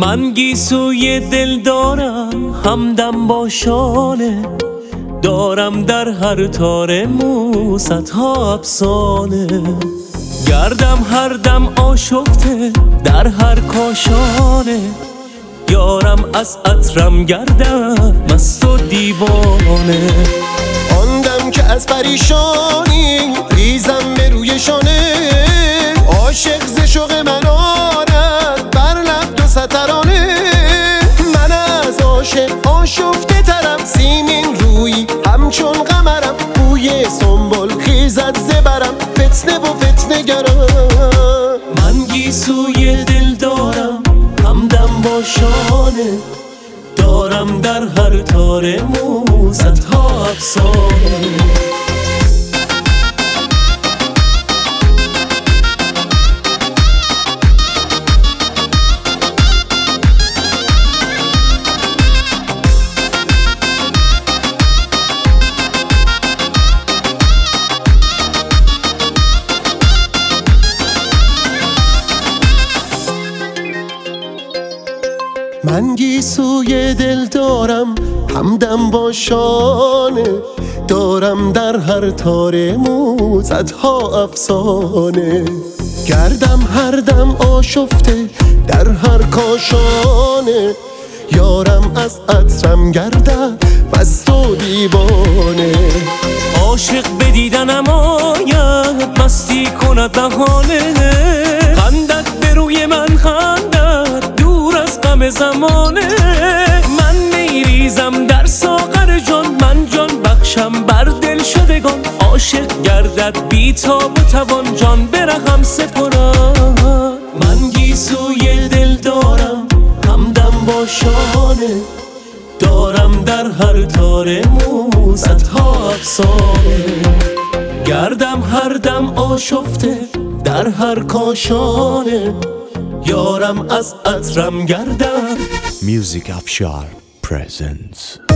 من گیسوی دل دارم همدم با شانه، دارم در هر تار مو صدها افسانه. گردم هر دم آشفته در هر کاشانه، یارم از عطرم گردم مست و دیوانه. آن دم که از پریشانی ریزم به روی شانه، عاشق ز شوق من آرد بر لب دو سترانه. من از عاشق آشفته ترم، سیمین روی همچون قمرم، بوی سنبل خیزد زبرم، فتنه و فتنه گرم. من گیسوی دل دارم همدم با شانه، دارم در هر تار مو صدها افسانه. من گیسوی دل دارم همدم با شانه، دارم در هر تار مو صدها افسانه. گردم هر دم آشفته در هر کاشانه، یارم از عطرم گردد مست و دیوانه. عاشق به دیدنم آید مستی کند بهانه، خندد به روی من خندد دور از غم زمانه. من میریزم در ساغر جان، من جان بخشم بر دل شدگان. عاشق گردد بی تاب و توان، جان به رقم سپرد. من گیسوی دل دارم همدم با شانه، دارم در هر تار مو صدها افسانه. گردم هر دم آشفته در هر کاشانه، یارم از عطرم گردد. Music Afshar presents